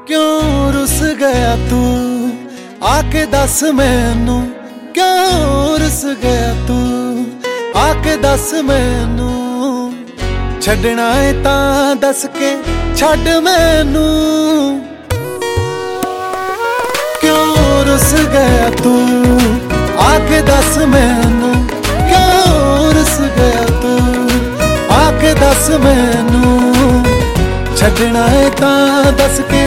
क्यों रुस गया तू आके दस मैनू, क्यों रुस गया तू आके दस मैनू। छड्डना है तां दस के छड्ड मैनू, क्यों रुस गया तू आके दस मैनू, क्यों रुस गया तू आके दस मैनू। छड्डना है तां दस के